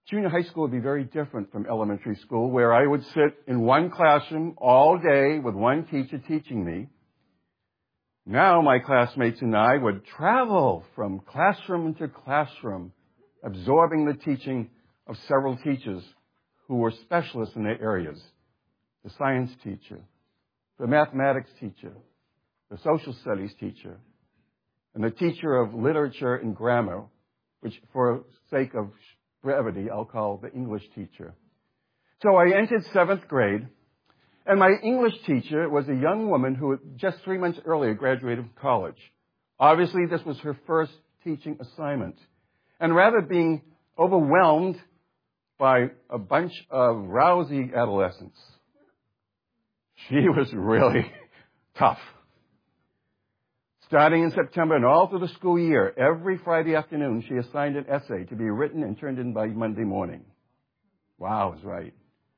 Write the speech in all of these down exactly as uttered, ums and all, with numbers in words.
Junior high school would be very different from elementary school, where I would sit in one classroom all day with one teacher teaching me. Now my classmates and I would travel from classroom to classroom, absorbing the teaching of several teachers who were specialists in their areas. The science teacher, the mathematics teacher, the social studies teacher, and the teacher of literature and grammar, which for sake of brevity I'll call the English teacher. So I entered seventh grade, and my English teacher was a young woman who had just three months earlier graduated from college. Obviously, this was her first teaching assignment. And rather being overwhelmed by a bunch of rousy adolescents, she was really tough. Starting in September and all through the school year, every Friday afternoon, she assigned an essay to be written and turned in by Monday morning. Wow, I was right.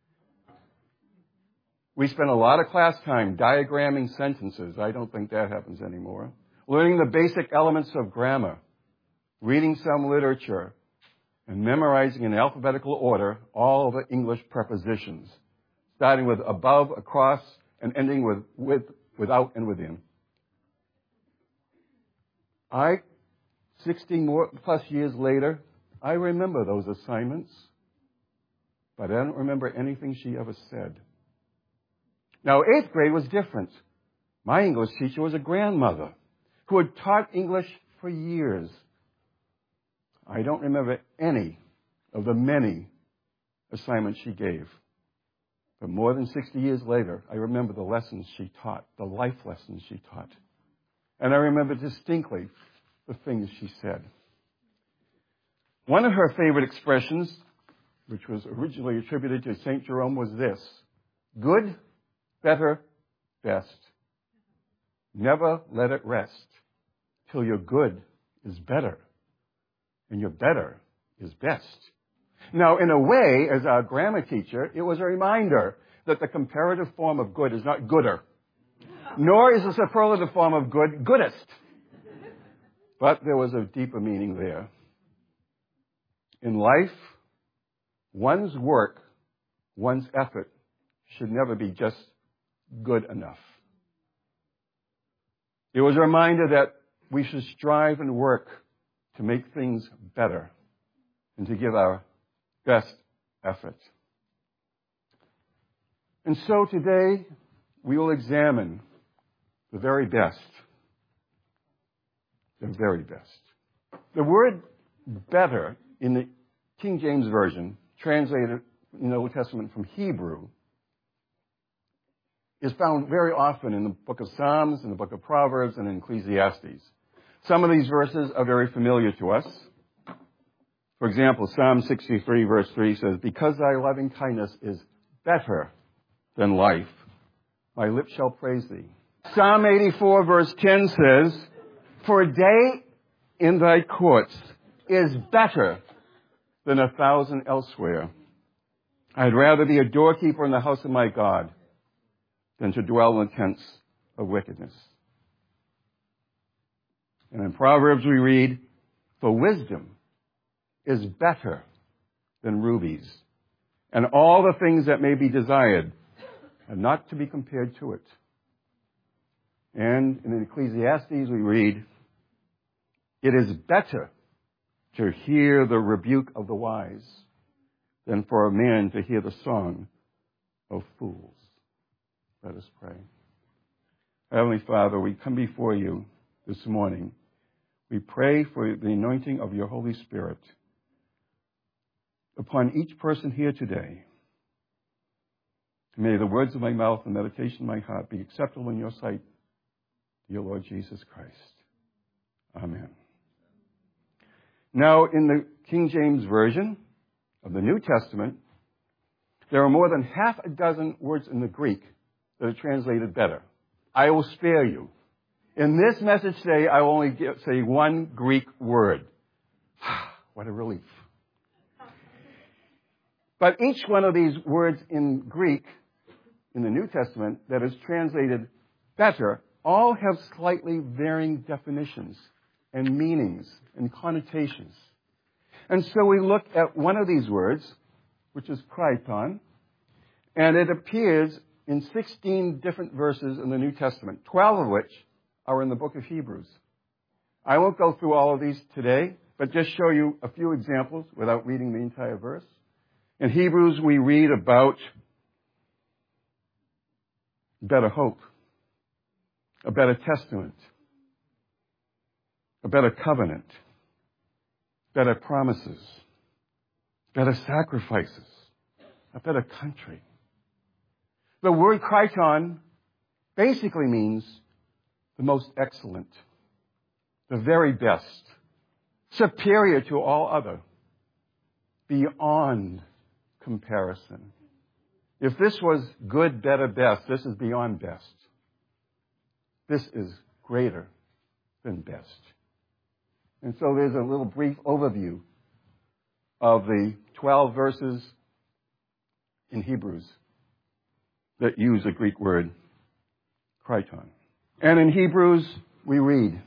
We spent a lot of class time diagramming sentences. I don't think that happens anymore. Learning the basic elements of grammar, reading some literature, and memorizing in alphabetical order all the English prepositions, starting with above, across, and ending with with, without, and within. I, sixty more plus years later, I remember those assignments, but I don't remember anything she ever said. Now, eighth grade was different. My English teacher was a grandmother who had taught English for years. I don't remember any of the many assignments she gave. But more than sixty years later, I remember the lessons she taught, the life lessons she taught. And I remember distinctly the things she said. One of her favorite expressions, which was originally attributed to Saint Jerome, was this: good, better, best. Never let it rest till your good is better and your better is best. Now, in a way, as our grammar teacher, it was a reminder that the comparative form of good is not gooder, nor is the superlative form of good goodest. But there was a deeper meaning there. In life, one's work, one's effort should never be just good enough. It was a reminder that we should strive and work to make things better and to give our best effort. And so today, we will examine the very best. The very best. The word better in the King James Version, translated in the Old Testament from Hebrew, is found very often in the book of Psalms, in the book of Proverbs, and in Ecclesiastes. Some of these verses are very familiar to us. For example, Psalm sixty-three, verse three says, "Because thy loving kindness is better than life, my lips shall praise thee." Psalm eighty-four, verse ten says, "For a day in thy courts is better than a thousand elsewhere. I'd rather be a doorkeeper in the house of my God than to dwell in the tents of wickedness." And in Proverbs we read, "For wisdom is better than rubies, and all the things that may be desired are not to be compared to it." And in Ecclesiastes we read, "It is better to hear the rebuke of the wise than for a man to hear the song of fools." Let us pray. Heavenly Father, we come before you this morning. We pray for the anointing of your Holy Spirit upon each person here today. May the words of my mouth and meditation of my heart be acceptable in your sight, dear Lord Jesus Christ. Amen. Now, in the King James Version of the New Testament, there are more than half a dozen words in the Greek that are translated better. I will spare you. In this message today, I will only give, say one Greek word. What a relief. But each one of these words in Greek, in the New Testament, that is translated better, all have slightly varying definitions and meanings and connotations. And so we look at one of these words, which is Kriton, and it appears in sixteen different verses in the New Testament, twelve of which are in the book of Hebrews. I won't go through all of these today, but just show you a few examples without reading the entire verse. In Hebrews, we read about better hope, a better testament, a better covenant, better promises, better sacrifices, a better country. The word Kriton basically means the most excellent, the very best, superior to all other, beyond comparison. If this was good, better, best, this is beyond best. This is greater than best. And so there's a little brief overview of the twelve verses in Hebrews that use the Greek word Kriton. And in Hebrews, we read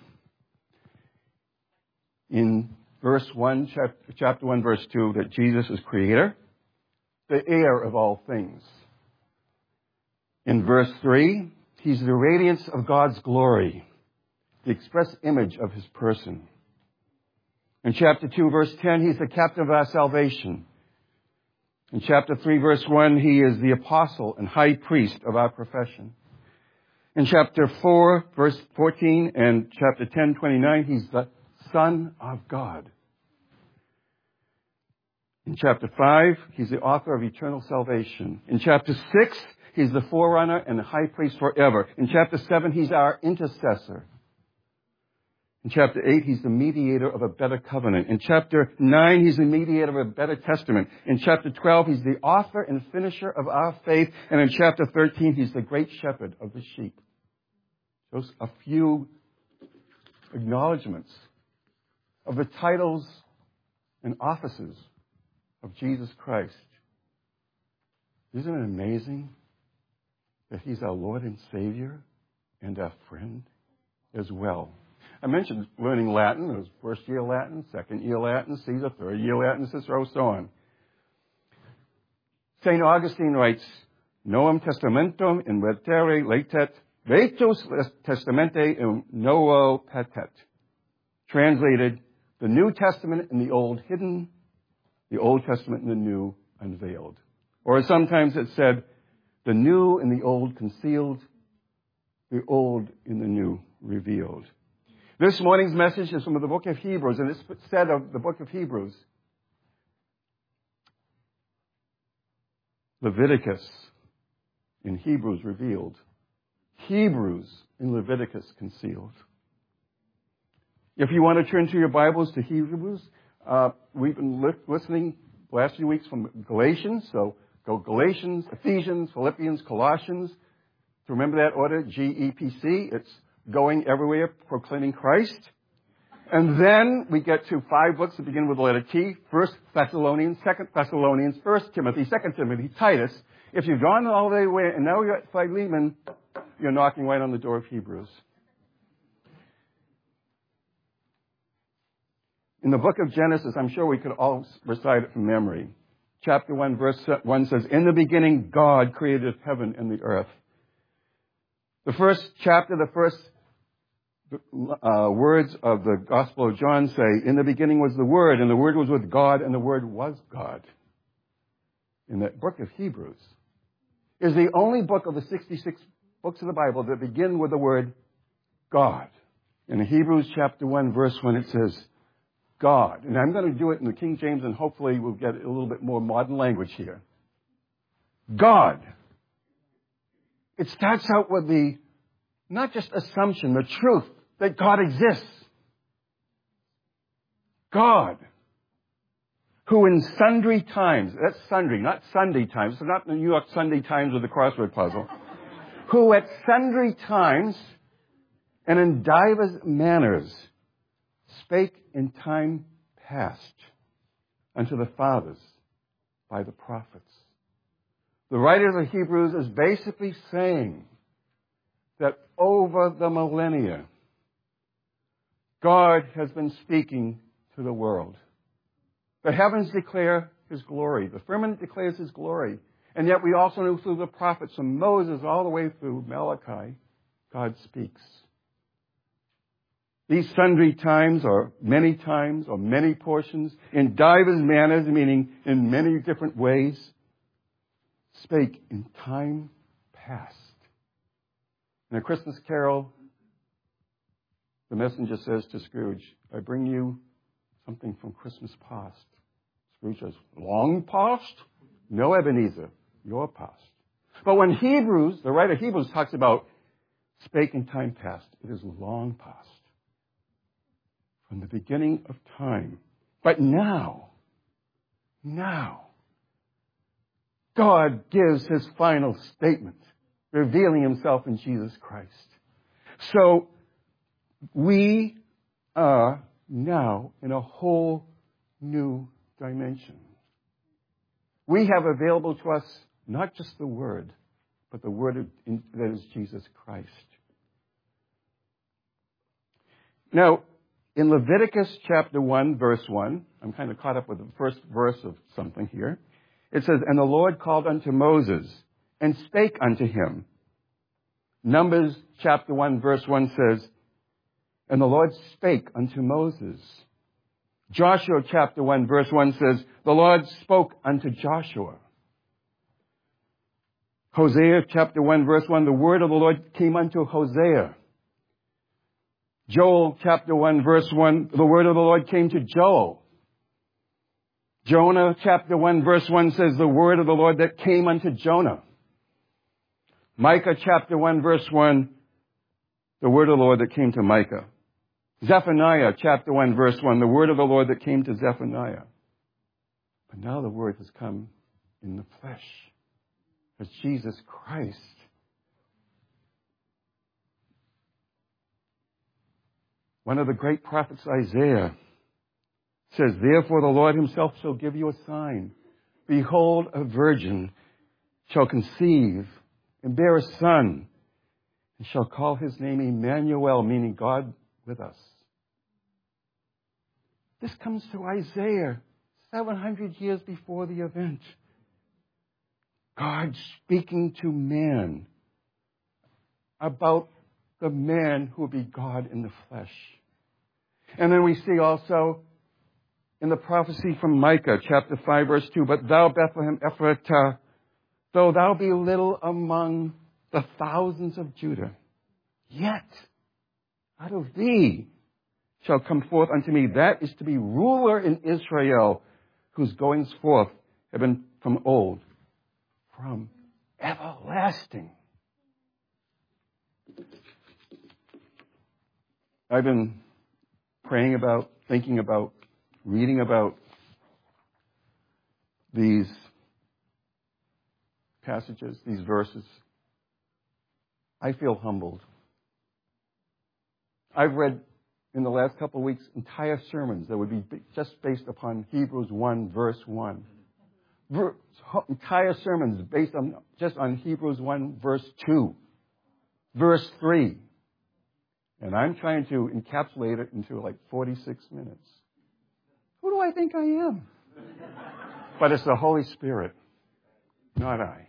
in verse one, chapter one, verse two, that Jesus is creator, the heir of all things. In verse three, he's the radiance of God's glory, the express image of his person. In chapter two, verse ten, he's the captain of our salvation. In chapter three, verse one, he is the apostle and high priest of our profession. In chapter four, verse fourteen, and chapter ten, twenty-nine, he's the Son of God. In chapter five, he's the author of eternal salvation. In chapter six, he's the forerunner and the high priest forever. In chapter seven, he's our intercessor. In chapter eight, he's the mediator of a better covenant. In chapter nine, he's the mediator of a better testament. In chapter twelve, he's the author and finisher of our faith. And in chapter thirteen, he's the great shepherd of the sheep. Those a few acknowledgments of the titles and offices of Jesus Christ. Isn't it amazing that he's our Lord and Savior and our friend as well? I mentioned learning Latin. There was first year Latin, second year Latin, Caesar, third year Latin, Cicero, so on. Saint Augustine writes, Novum testamentum in vertere latet, vetus testamente in novo patet. Translated, the New Testament in the Old hidden, the Old Testament in the New unveiled. Or sometimes it's said, the New in the Old concealed, the Old in the New revealed. This morning's message is from the book of Hebrews, and it's said of the book of Hebrews, Leviticus in Hebrews revealed, Hebrews in Leviticus concealed. If you want to turn to your Bibles to Hebrews, uh, we've been li- listening the last few weeks from Galatians, so go Galatians, Ephesians, Philippians, Colossians. To remember that order, G E P C, it's going everywhere, proclaiming Christ. And then we get to five books that begin with the letter T. First Thessalonians, Second Thessalonians, First Timothy, Second Timothy, Titus. If you've gone all the way and now you're at Philemon, you're knocking right on the door of Hebrews. In the book of Genesis, I'm sure we could all recite it from memory. Chapter one, verse one says, in the beginning, God created heaven and the earth. The first chapter, the first uh, words of the Gospel of John say, in the beginning was the Word, and the Word was with God, and the Word was God. In the book of Hebrews is the only book of the sixty-six books of the Bible that begin with the word God. In Hebrews chapter one, verse one, it says, God. And I'm going to do it in the King James, and hopefully we'll get a little bit more modern language here. God. It starts out with the, not just assumption, the truth that God exists. God, who in sundry times, that's sundry, not Sunday times, so not the New York Sunday Times with the crossword puzzle, who at sundry times and in divers manners spake in time past unto the fathers by the prophets. The writer of the Hebrews is basically saying that over the millennia, God has been speaking to the world. The heavens declare His glory. The firmament declares His glory. And yet we also know through the prophets, from Moses all the way through Malachi, God speaks. These sundry times, or many times, or many portions, in divers manners, meaning in many different ways, spake in time past. In a Christmas carol, the messenger says to Scrooge, I bring you something from Christmas past. Scrooge says, long past? No, Ebenezer, your past. But when Hebrews, the writer of Hebrews talks about spake in time past, it is long past. From the beginning of time. But now, now, God gives His final statement, revealing Himself in Jesus Christ. So, we are now in a whole new dimension. We have available to us not just the Word, but the Word that is Jesus Christ. Now, in Leviticus chapter one, verse one, I'm kind of caught up with the first verse of something here. It says, and the Lord called unto Moses, and spake unto him. Numbers chapter one, verse one says, and the Lord spake unto Moses. Joshua chapter one, verse one says, the Lord spoke unto Joshua. Hosea chapter one, verse one, the word of the Lord came unto Hosea. Joel chapter one, verse one, the word of the Lord came to Joel. Jonah chapter one, verse one says, the word of the Lord that came unto Jonah. Micah chapter one, verse one, the word of the Lord that came to Micah. Zephaniah chapter one, verse one, the word of the Lord that came to Zephaniah. But now the word has come in the flesh as Jesus Christ. One of the great prophets, Isaiah, says, therefore the Lord Himself shall give you a sign. Behold, a virgin shall conceive and bear a son, and shall call His name Emmanuel, meaning God with us. This comes to Isaiah seven hundred years before the event. God speaking to man about the man who will be God in the flesh. And then we see also in the prophecy from Micah, chapter five, verse two, but thou, Bethlehem Ephratah, though thou be little among the thousands of Judah, yet out of thee shall come forth unto me that is to be ruler in Israel, whose goings forth have been from old, from everlasting. I've been praying about, thinking about, reading about these passages, these verses. I feel humbled. I've read in the last couple of weeks entire sermons that would be just based upon Hebrews one, verse one. Ver- entire sermons based on just on Hebrews one, verse two, verse three. And I'm trying to encapsulate it into like forty-six minutes. Who do I think I am? But it's the Holy Spirit, not I.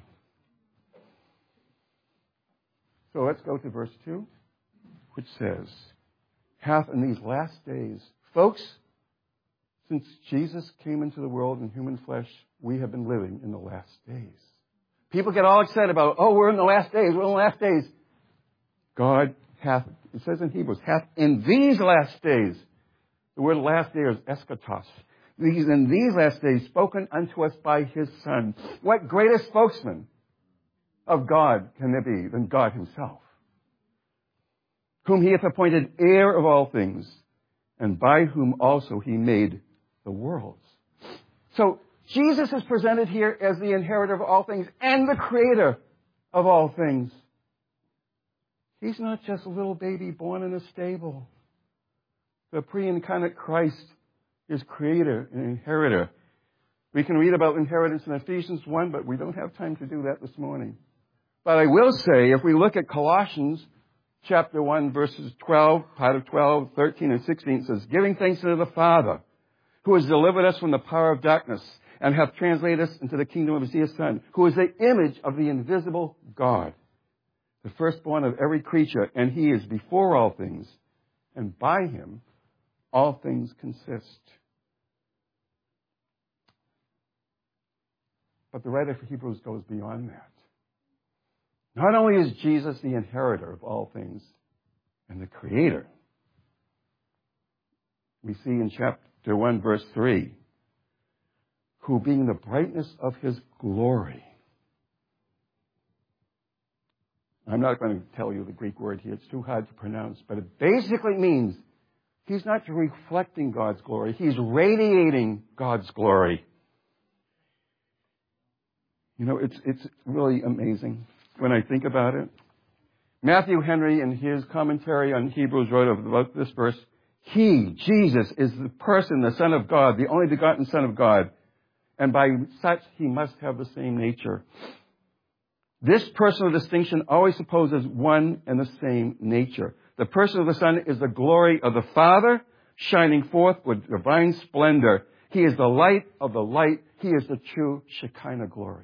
So let's go to verse two, which says, hath in these last days, folks, since Jesus came into the world in human flesh, we have been living in the last days. People get all excited about, oh, we're in the last days, we're in the last days. God hath, it says in Hebrews, hath in these last days, the word last day is eschatos. These in these last days spoken unto us by His Son. What greater spokesman of God can there be than God Himself? Whom He hath appointed heir of all things, and by whom also He made the worlds. So Jesus is presented here as the inheritor of all things and the creator of all things. He's not just a little baby born in a stable. The pre-incarnate Christ is creator and inheritor. We can read about inheritance in Ephesians one, but we don't have time to do that this morning. But I will say, if we look at Colossians chapter one, verses twelve, part of twelve, thirteen, and sixteen, it says, giving thanks to the Father, who has delivered us from the power of darkness and hath translated us into the kingdom of his dear Son, who is the image of the invisible God, the firstborn of every creature, and he is before all things, and by him all things consist. But the writer of Hebrews goes beyond that. Not only is Jesus the inheritor of all things and the creator, we see in chapter one, verse three, who being the brightness of his glory. I'm not going to tell you the Greek word here. It's too hard to pronounce. But it basically means he's not reflecting God's glory. He's radiating God's glory. You know, it's it's really amazing when I think about it. Matthew Henry, in his commentary on Hebrews, wrote about this verse, he, Jesus, is the person, the Son of God, the only begotten Son of God, and by such he must have the same nature. This personal distinction always supposes one and the same nature. The person of the Son is the glory of the Father, shining forth with divine splendor. He is the light of the light. He is the true Shekinah glory.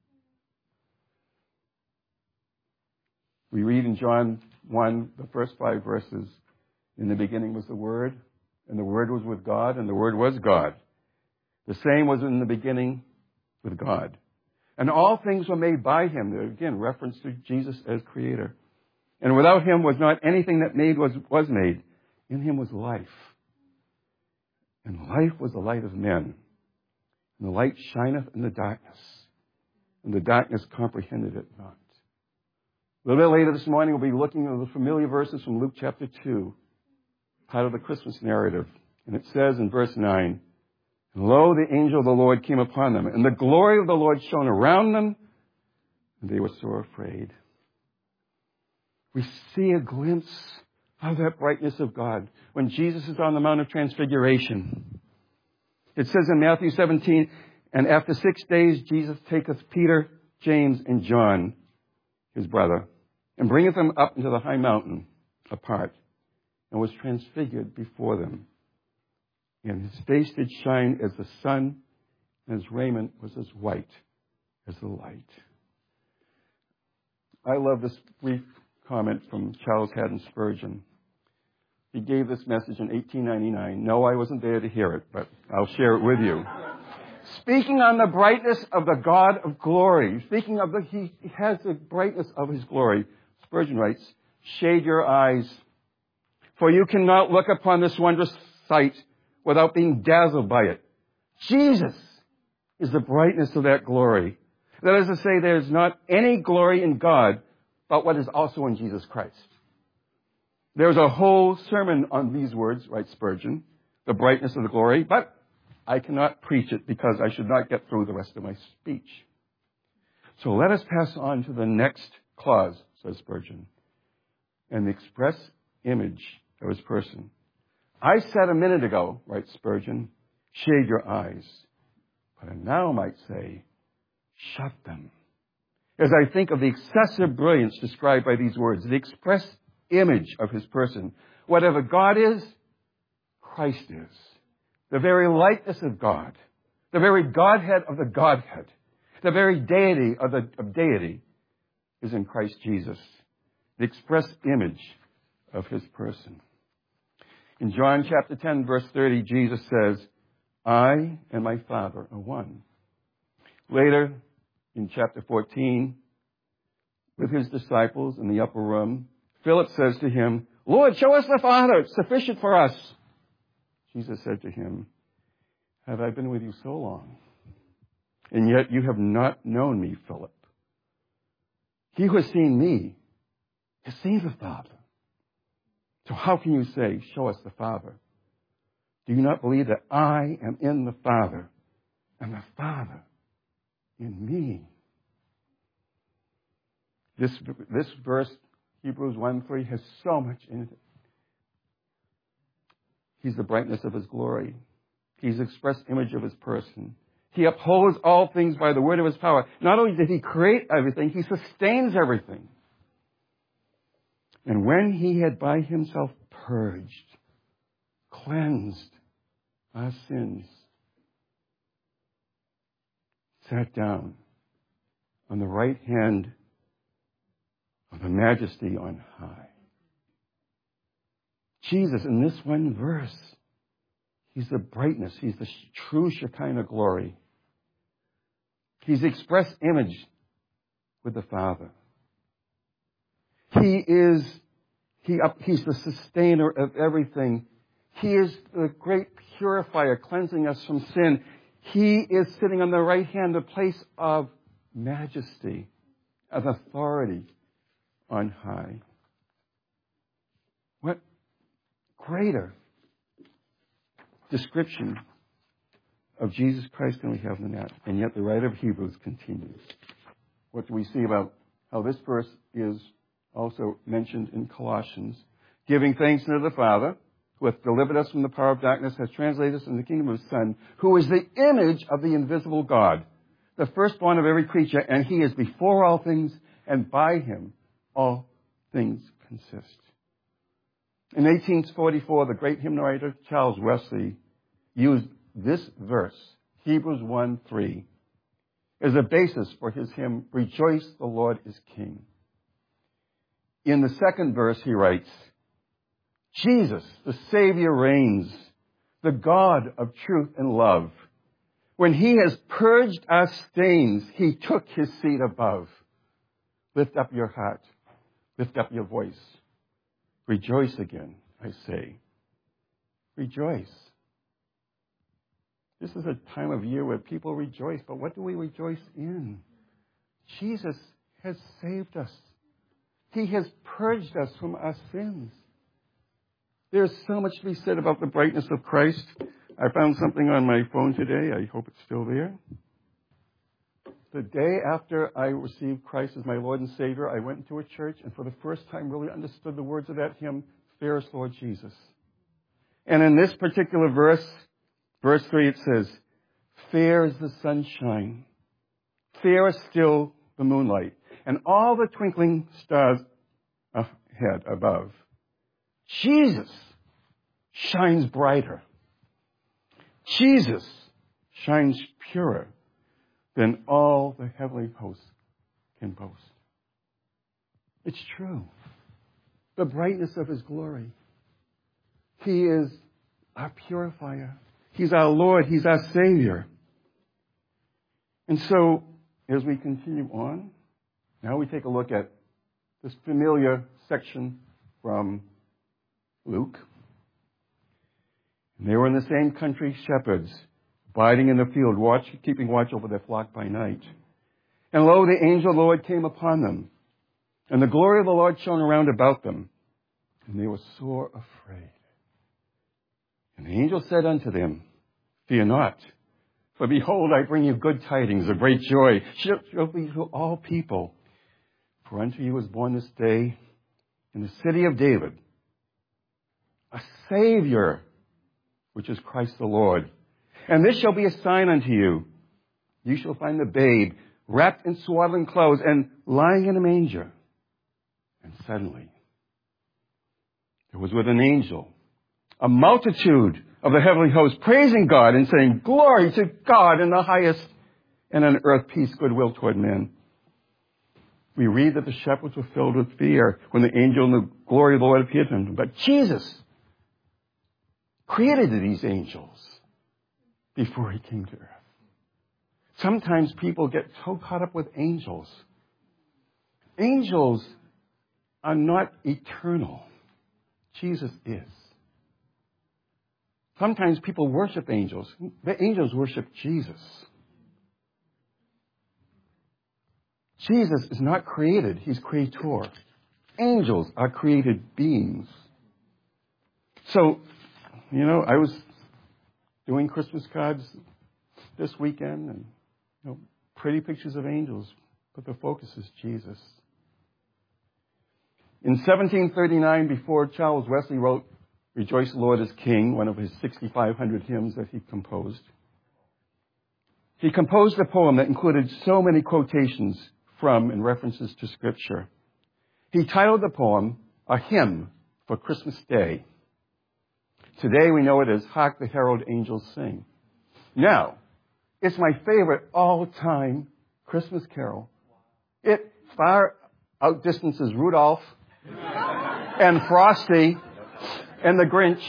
We read in John one, the first five verses, in the beginning was the Word, and the Word was with God, and the Word was God. The same was in the beginning with God. And all things were made by him. Again, reference to Jesus as creator. And without him was not anything that made was, was made. In him was life. And life was the light of men. And the light shineth in the darkness. And the darkness comprehended it not. A little bit later this morning, we'll be looking at the familiar verses from Luke chapter two, part of the Christmas narrative. And it says in verse nine, and lo, the angel of the Lord came upon them, and the glory of the Lord shone around them, and they were sore afraid. We see a glimpse of that brightness of God when Jesus is on the Mount of Transfiguration. It says in Matthew seventeen, and after six days Jesus taketh Peter, James, and John, his brother, and bringeth them up into the high mountain apart, and was transfigured before them. And his face did shine as the sun, and his raiment was as white as the light. I love this brief comment from Charles Haddon Spurgeon. He gave this message in eighteen ninety-nine. No, I wasn't there to hear it, but I'll share it with you. Speaking on the brightness of the God of glory, speaking of the, he has the brightness of his glory, Spurgeon writes, shade your eyes, for you cannot look upon this wondrous sight without being dazzled by it. Jesus is the brightness of that glory. That is to say, there is not any glory in God but what is also in Jesus Christ. There's a whole sermon on these words, writes Spurgeon, the brightness of the glory, but I cannot preach it because I should not get through the rest of my speech. So let us pass on to the next clause, says Spurgeon, and the express image of his person. I said a minute ago, writes Spurgeon, shade your eyes, but I now might say, shut them. As I think of the excessive brilliance described by these words, the express image of his person, whatever God is, Christ is. The very likeness of God, the very Godhead of the Godhead, the very deity of the of deity is in Christ Jesus, the express image of his person. In John chapter ten, verse thirty, Jesus says, I and my Father are one. Later, in chapter fourteen, with his disciples in the upper room, Philip says to him, Lord, show us the Father. It's sufficient for us. Jesus said to him, have I been with you so long, and yet you have not known me, Philip? He who has seen me has seen the Father. So how can you say, show us the Father? Do you not believe that I am in the Father, and the Father in me? This, this verse, Hebrews one three, has so much in it. He's the brightness of his glory. He's the express image of his person. He upholds all things by the word of his power. Not only did he create everything, he sustains everything. And when he had by himself purged, cleansed, our sins, sat down on the right hand of the Majesty on high. Jesus, in this one verse, he's the brightness. He's the true Shekinah glory. He's the express image with the Father. He is, he up, he's the sustainer of everything. He is the great purifier, cleansing us from sin. He is sitting on the right hand, the place of majesty, of authority on high. What greater description of Jesus Christ can we have than that? And yet the writer of Hebrews continues. What do we see about how this verse is also mentioned in Colossians? Giving thanks to the Father, who hath delivered us from the power of darkness, has translated us in the kingdom of His Son, who is the image of the invisible God, the firstborn of every creature, and He is before all things, and by Him all things consist. In eighteen forty-four, the great hymn writer Charles Wesley used this verse, Hebrews one three, as a basis for his hymn, Rejoice, the Lord is King. In the second verse, he writes, Jesus, the Savior, reigns, the God of truth and love. When He has purged our stains, He took His seat above. Lift up your heart. Lift up your voice. Rejoice again, I say. Rejoice. This is a time of year where people rejoice, but what do we rejoice in? Jesus has saved us. He has purged us from our sins. There's so much to be said about the brightness of Christ. I found something on my phone today. I hope it's still there. The day after I received Christ as my Lord and Savior, I went into a church and for the first time really understood the words of that hymn, Fairest Lord Jesus. And in this particular verse, verse three, it says, fair is the sunshine, fair is still the moonlight, and all the twinkling stars ahead, above. Jesus shines brighter. Jesus shines purer than all the heavenly hosts can boast. It's true. The brightness of His glory. He is our purifier. He's our Lord. He's our Savior. And so, as we continue on, now we take a look at this familiar section from Luke. And they were in the same country, shepherds, abiding in the field, watch, keeping watch over their flock by night. And lo, the angel of the Lord came upon them, and the glory of the Lord shone around about them, and they were sore afraid. And the angel said unto them, Fear not, for behold, I bring you good tidings of great joy, shall be to all people. For unto you is born this day in the city of David a Savior, which is Christ the Lord. And this shall be a sign unto you. You shall find the babe wrapped in swaddling clothes and lying in a manger. And suddenly there was with an angel a multitude of the heavenly host praising God and saying, Glory to God in the highest, and on earth peace, goodwill toward men. We read that the shepherds were filled with fear when the angel and the glory of the Lord appeared to them. But Jesus created these angels before He came to earth. Sometimes people get so caught up with angels. Angels are not eternal. Jesus is. Sometimes people worship angels. The angels worship Jesus. Jesus is not created. He's creator. Angels are created beings. So, you know, I was doing Christmas cards this weekend and, you know, pretty pictures of angels, but the focus is Jesus. In seventeen thirty-nine, before Charles Wesley wrote Rejoice, the Lord is King, one of his sixty-five hundred hymns that he composed, he composed a poem that included so many quotations from and references to Scripture. He titled the poem, A Hymn for Christmas Day. Today we know it as Hark the Herald Angels Sing. Now, it's my favorite all-time Christmas carol. It far outdistances Rudolph and Frosty and the Grinch.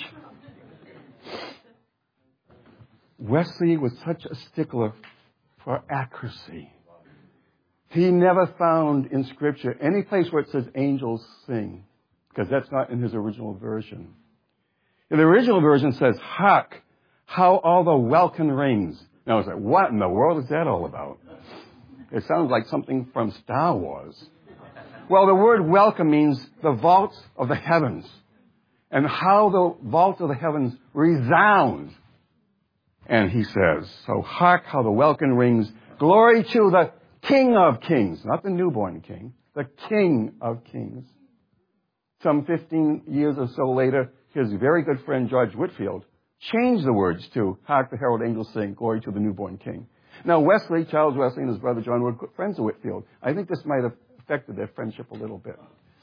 Wesley was such a stickler for accuracy. He never found in Scripture any place where it says angels sing, because that's not in his original version. In the original version says, hark, how all the welkin rings. Now I was like, what in the world is that all about? It sounds like something from Star Wars. Well, the word welcome means the vaults of the heavens. And how the vault of the heavens resound. And he says, so hark how the welkin rings. Glory to the King of Kings. Not the newborn king. The King of Kings. Some fifteen years or so later, his very good friend George Whitefield changed the words to hark the herald angels sing, glory to the newborn king. Now Wesley, Charles Wesley and his brother John were good friends of Whitefield. I think this might have affected their friendship a little bit.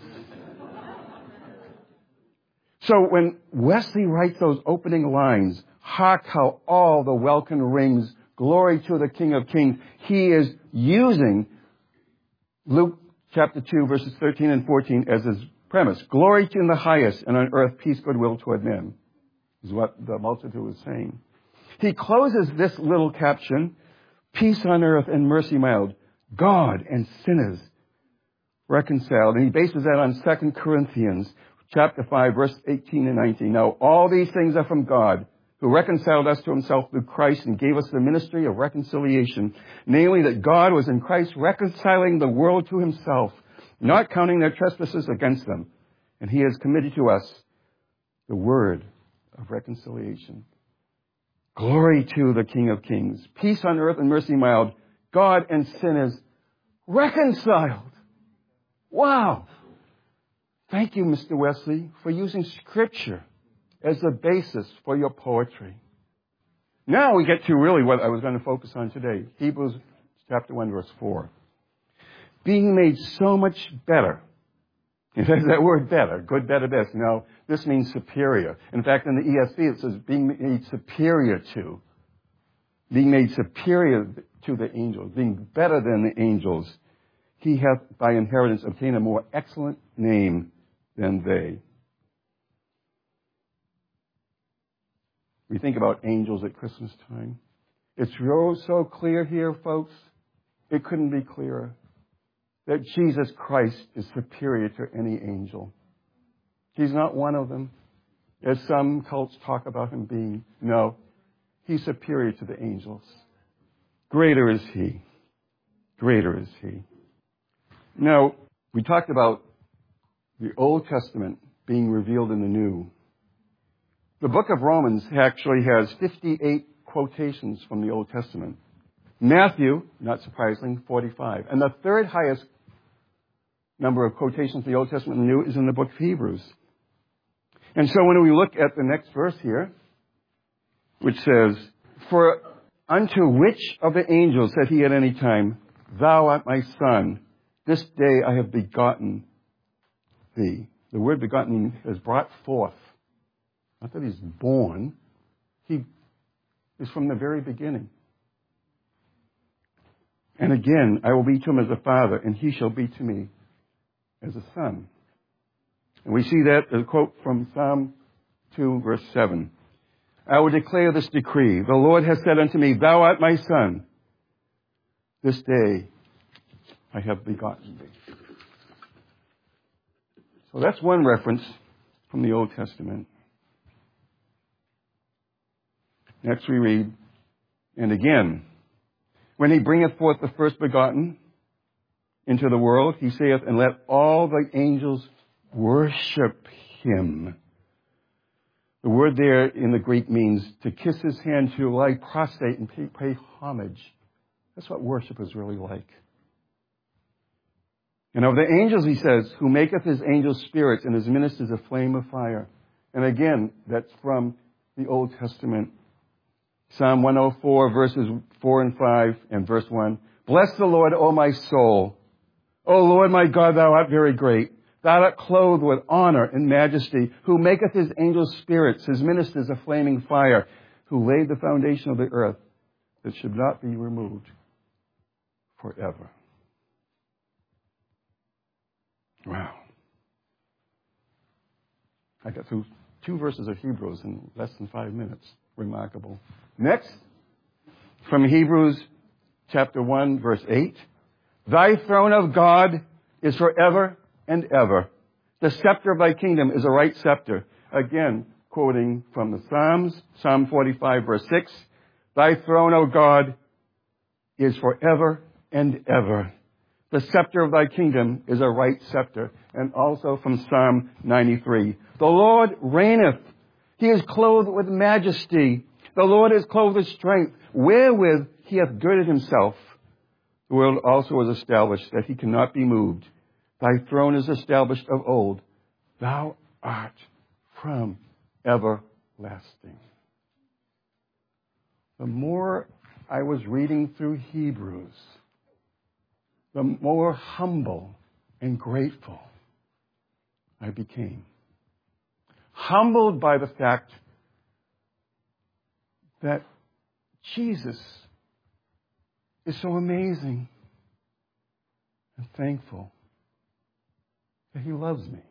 So when Wesley writes those opening lines, hark how all the welkin rings, glory to the King of Kings, he is using Luke chapter two, verses thirteen and fourteen as his premise. Glory in the highest, and on earth peace, goodwill toward men, is what the multitude was saying. He closes this little caption, peace on earth and mercy mild, God and sinners reconciled. And he bases that on Second Corinthians chapter five, verse eighteen and nineteen. Now, all these things are from God, who reconciled us to himself through Christ and gave us the ministry of reconciliation, namely that God was in Christ reconciling the world to himself, not counting their trespasses against them. And he has committed to us the word of reconciliation. Glory to the King of Kings. Peace on earth and mercy mild. God and sinners reconciled. Wow. Thank you, Mister Wesley, for using Scripture as the basis for your poetry. Now we get to really what I was going to focus on today. Hebrews chapter one, verse four. Being made so much better. It says that word better, good, better, best. Now, this means superior. In fact, in the E S V, it says being made superior to. Being made superior to the angels. Being better than the angels. He hath by inheritance obtained a more excellent name than they. We think about angels at Christmas time. It's so clear here, folks. It couldn't be clearer. That Jesus Christ is superior to any angel. He's not one of them, as some cults talk about him being. No, he's superior to the angels. Greater is he. Greater is he. Now, we talked about the Old Testament being revealed in the New. The book of Romans actually has fifty-eight quotations from the Old Testament. Matthew, not surprisingly, forty-five. And the third highest number of quotations of the Old Testament and the New is in the book of Hebrews. And so when we look at the next verse here, which says, for unto which of the angels said he at any time, thou art my son, this day I have begotten thee. The word begotten is brought forth. Not that he's born. He is from the very beginning. And again, I will be to him as a father, and he shall be to me as a son. And we see that as a quote from Psalm two, verse seven. I will declare this decree. The Lord has said unto me, thou art my son. This day I have begotten thee. So that's one reference from the Old Testament. Next we read, and again, when he bringeth forth the first begotten into the world, he saith, and let all the angels worship him. The word there in the Greek means to kiss his hand, to lie prostrate and pay, pay homage. That's what worship is really like. And of the angels, he says, who maketh his angels spirits and his ministers a flame of fire. And again, that's from the Old Testament. Psalm one oh four, verses four and five, and verse one. Bless the Lord, O my soul. O Lord my God, thou art very great. Thou art clothed with honor and majesty, who maketh his angels spirits, his ministers a flaming fire, who laid the foundation of the earth that should not be removed forever. Wow. I got through two verses of Hebrews in less than five minutes. Remarkable. Next, from Hebrews chapter one, verse eight. Thy throne of God is forever and ever. The scepter of thy kingdom is a right scepter. Again, quoting from the Psalms, Psalm forty-five, verse six. Thy throne, O God, is forever and ever. The scepter of thy kingdom is a right scepter. And also from Psalm ninety-three. The Lord reigneth. He is clothed with majesty. The Lord is clothed with strength, wherewith he hath girded himself. The world also is established, that he cannot be moved. Thy throne is established of old. Thou art from everlasting. The more I was reading through Hebrews, the more humble and grateful I became. Humbled by the fact that Jesus is so amazing, and thankful that he loves me.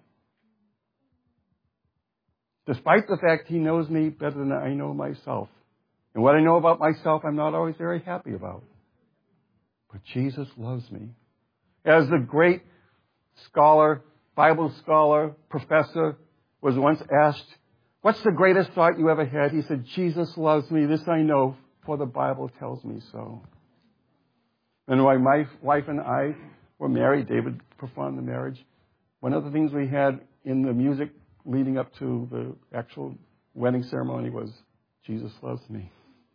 Despite the fact he knows me better than I know myself. And what I know about myself, I'm not always very happy about. But Jesus loves me. As the great scholar, Bible scholar, professor was once asked, what's the greatest thought you ever had? He said, Jesus loves me. This I know, for the Bible tells me so. And when my wife and I were married, David performed the marriage. One of the things we had in the music leading up to the actual wedding ceremony was, Jesus loves me.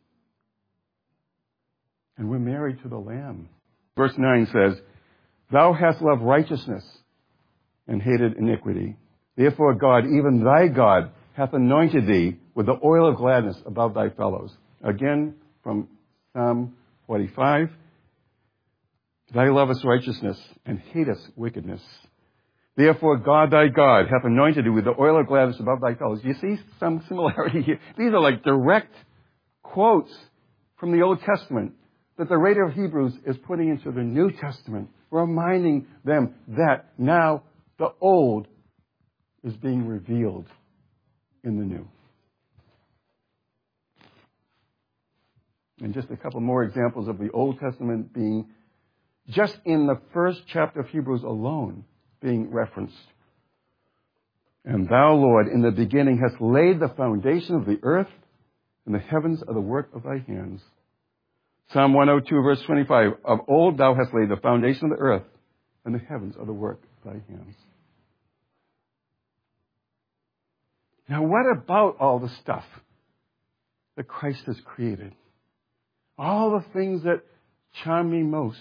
And we're married to the Lamb. Verse nine says, Thou hast loved righteousness and hated iniquity. Therefore God, even thy God, hath anointed thee with the oil of gladness above thy fellows. Again, from Psalm forty-five. Thou lovest righteousness and hatest wickedness. Therefore God thy God hath anointed thee with the oil of gladness above thy fellows. You see some similarity here. These are like direct quotes from the Old Testament that the writer of Hebrews is putting into the New Testament, reminding them that now the old is being revealed in the new. And just a couple more examples of the Old Testament being, just in the first chapter of Hebrews alone, being referenced. And thou, Lord, in the beginning hast laid the foundation of the earth, and the heavens are the work of thy hands. Psalm one oh two, verse twenty-five, of old thou hast laid the foundation of the earth, and the heavens are the work of thy hands. Now, what about all the stuff that Christ has created? All the things that charm me most.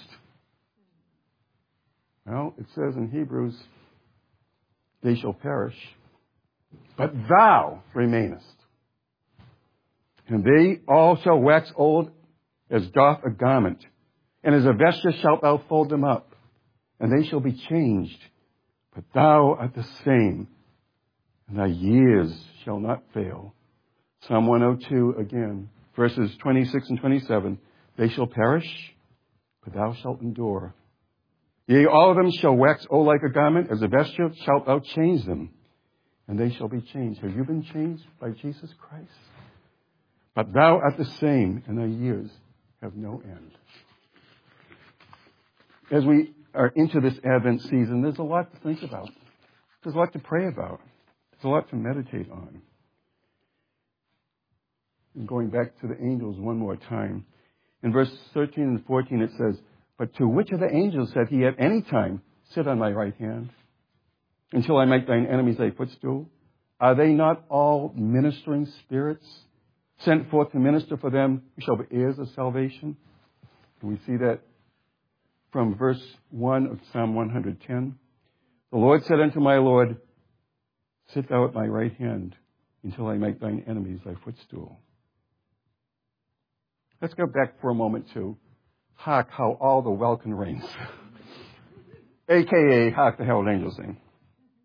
Well, it says in Hebrews, they shall perish, but thou remainest. And they all shall wax old as doth a garment, and as a vesture shalt thou fold them up, and they shall be changed. But thou art the same, and thy years shall not fail. Psalm one oh two again, verses twenty-six and twenty-seven. They shall perish, but thou shalt endure. Yea, all of them shall wax old like a garment, as a vesture shalt thou change them, and they shall be changed. Have you been changed by Jesus Christ? But thou art the same, and thy years have no end. As we are into this Advent season, there's a lot to think about. There's a lot to pray about. There's a lot to meditate on. And going back to the angels one more time. In verse thirteen and fourteen it says, But to which of the angels said he at any time, Sit on my right hand, until I make thine enemies thy footstool? Are they not all ministering spirits, sent forth to minister for them who shall be heirs of salvation? And we see that from verse one of Psalm one ten. The Lord said unto my Lord, Sit thou at my right hand, until I make thine enemies thy footstool. Let's go back for a moment to Hark How All the Welkin Rings. A K A Hark the Herald Angels Sing.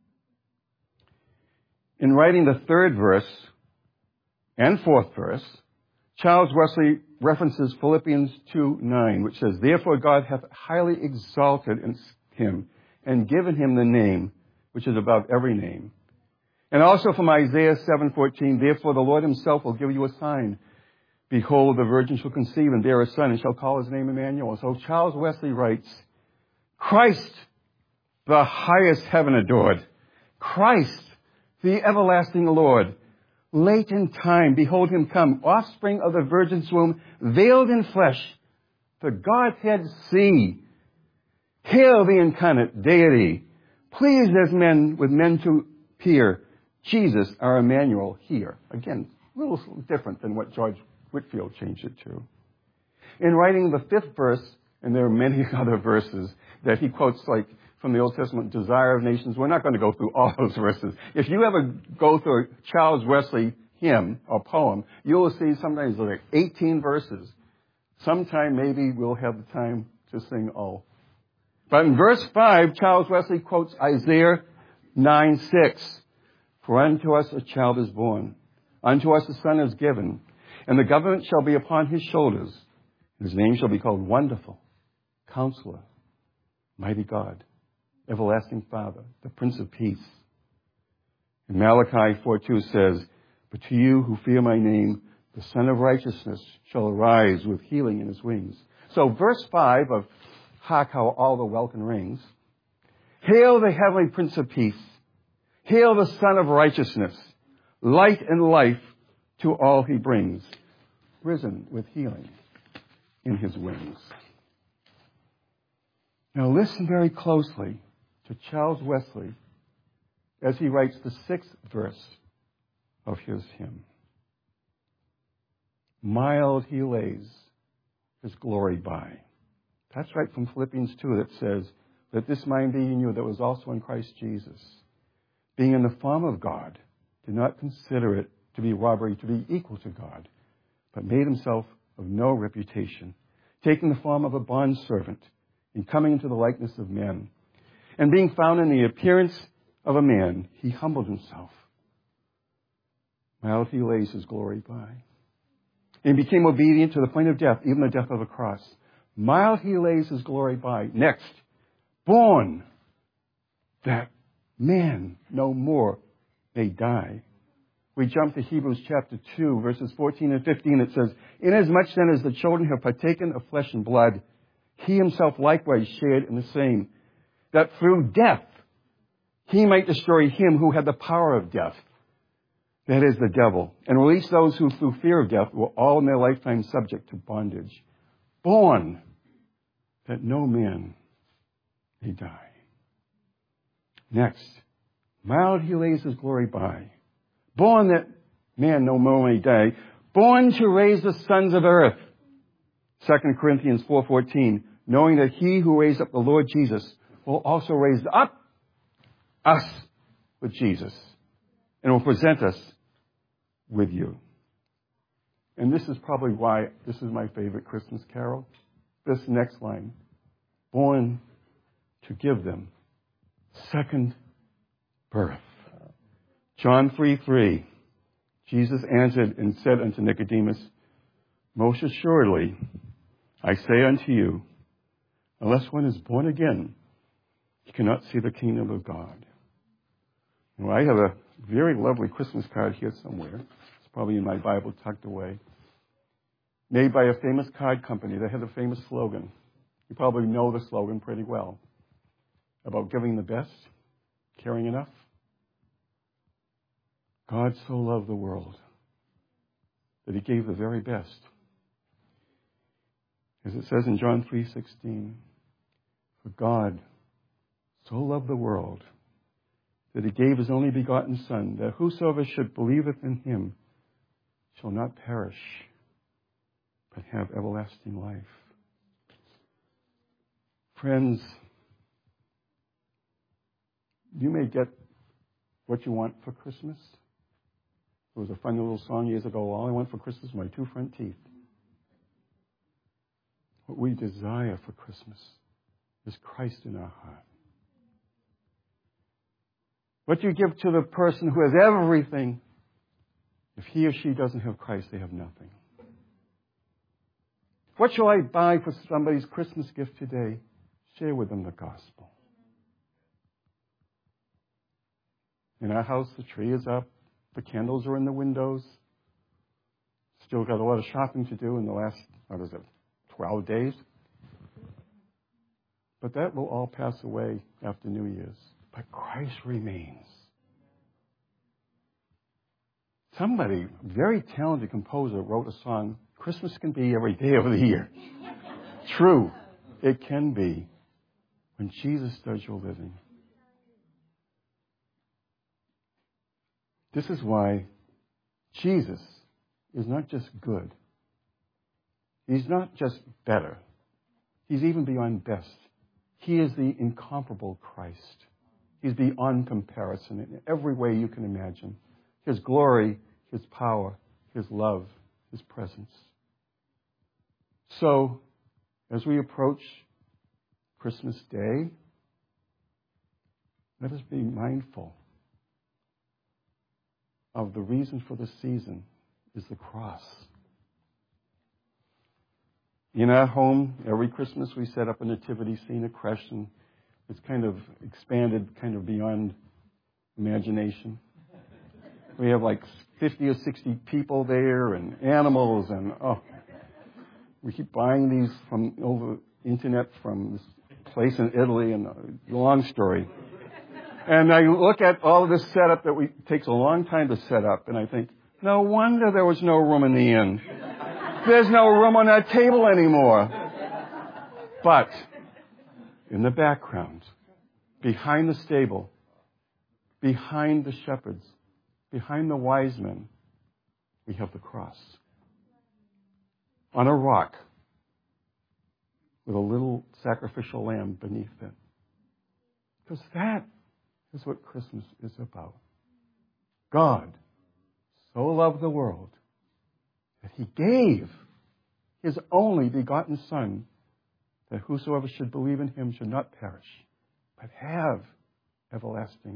In writing the third verse and fourth verse, Charles Wesley references Philippians two nine, which says, "Therefore God hath highly exalted him and given him the name which is above every name." And also from Isaiah seven fourteen, "Therefore the Lord himself will give you a sign. Behold, the virgin shall conceive and bear a son, and shall call his name Emmanuel." So Charles Wesley writes, Christ, the highest heaven adored, Christ, the everlasting Lord, late in time, behold him come, offspring of the virgin's womb, veiled in flesh, the Godhead see. Hail the incarnate deity, pleased as men with men to peer, Jesus, our Emmanuel, here. Again, a little different than what George Whitefield changed it to. In writing the fifth verse, and there are many other verses that he quotes, like from the Old Testament, Desire of Nations. We're not going to go through all those verses. If you ever go through a Charles Wesley hymn or poem, you will see sometimes like eighteen verses. Sometime maybe we'll have the time to sing all. But in verse five, Charles Wesley quotes Isaiah nine six. "For unto us a child is born, unto us a son is given, and the government shall be upon his shoulders. His name shall be called Wonderful, Counselor, Mighty God, Everlasting Father, the Prince of Peace." And Malachi four two says, "But to you who fear my name, the Son of Righteousness shall arise with healing in his wings." So verse five of Hark How All the Welkin Rings, "Hail the heavenly Prince of Peace. Hail the Son of Righteousness. Light and life to all he brings, risen with healing in his wings." Now listen very closely to Charles Wesley as he writes the sixth verse of his hymn. "Mild he lays his glory by." That's right from Philippians two that says, "Let this mind be in you that was also in Christ Jesus. Being in the form of God, did not consider it to be robbery to be equal to God, but made himself of no reputation, taking the form of a bondservant, and coming into the likeness of men. And being found in the appearance of a man, he humbled himself. Mild he lays his glory by. And became obedient to the point of death, even the death of a cross. Mild he lays his glory by." Next, "Born that man no more may die." We jump to Hebrews chapter two, verses fourteen and fifteen. It says, "Inasmuch then as the children have partaken of flesh and blood, he himself likewise shared in the same, that through death he might destroy him who had the power of death, that is, the devil, and release those who through fear of death were all in their lifetime subject to bondage. Born that no man may die." Next, "Mild he lays his glory by. Born that man no more may die. Born to raise the sons of earth." Second Corinthians four fourteen, "Knowing that he who raised up the Lord Jesus will also raise up us with Jesus and will present us with you." And this is probably why this is my favorite Christmas carol. This next line, "Born to give them second birth." John three three, Jesus answered and said unto Nicodemus, "Most assuredly, I say unto you, unless one is born again, he cannot see the kingdom of God." Well, I have a very lovely Christmas card here somewhere. It's probably in my Bible tucked away. Made by a famous card company. They had a famous slogan. You probably know the slogan pretty well. About giving the best, caring enough. God so loved the world that he gave the very best. As it says in John three sixteen, "For God so loved the world that he gave his only begotten Son, that whosoever should believeth in him shall not perish, but have everlasting life." Friends, you may get what you want for Christmas. There was a funny little song years ago, "All I want for Christmas is my two front teeth." What we desire for Christmas is Christ in our heart. What do you give to the person who has everything? If he or she doesn't have Christ, they have nothing. What shall I buy for somebody's Christmas gift today? Share with them the gospel. In our house, the tree is up. The candles are in the windows. Still got a lot of shopping to do in the last, what is it, twelve days? But that will all pass away after New Year's. But Christ remains. Somebody, a very talented composer, wrote a song, Christmas can be every day of the year. True, it can be when Jesus does your living. This is why Jesus is not just good. He's not just better. He's even beyond best. He is the incomparable Christ. He's beyond comparison in every way you can imagine. His glory, His power, His love, His presence. So, as we approach Christmas Day, let us be mindful of the reason for the season is the cross. In our home, every Christmas we set up a nativity scene, a creche, and it's kind of expanded kind of beyond imagination. We have like fifty or sixty people there and animals, and oh, we keep buying these from over internet from this place in Italy, and a long story. And I look at all of this setup that we takes a long time to set up, and I think, no wonder there was no room in the inn. There's no room on that table anymore. But in the background, behind the stable, behind the shepherds, behind the wise men, we have the cross. On a rock with a little sacrificial lamb beneath it. Because that is what Christmas is about. God so loved the world that He gave His only begotten Son, that whosoever should believe in Him should not perish, but have everlasting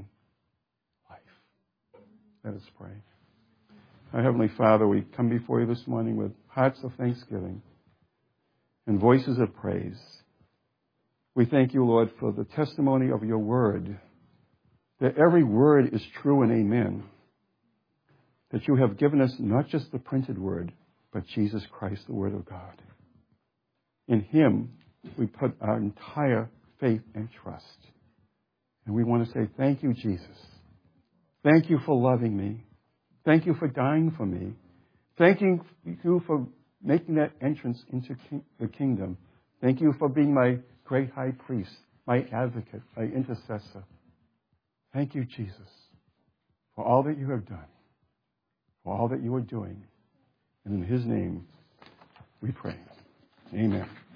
life. Let us pray. Our Heavenly Father, we come before You this morning with hearts of thanksgiving and voices of praise. We thank You, Lord, for the testimony of Your word, that every word is true and amen, that You have given us not just the printed word, but Jesus Christ, the Word of God. In Him, we put our entire faith and trust. And we want to say, thank You, Jesus. Thank You for loving me. Thank You for dying for me. Thank You for making that entrance into the kingdom. Thank You for being my great high priest, my advocate, my intercessor. Thank You, Jesus, for all that You have done, for all that You are doing. And in His name we pray. Amen.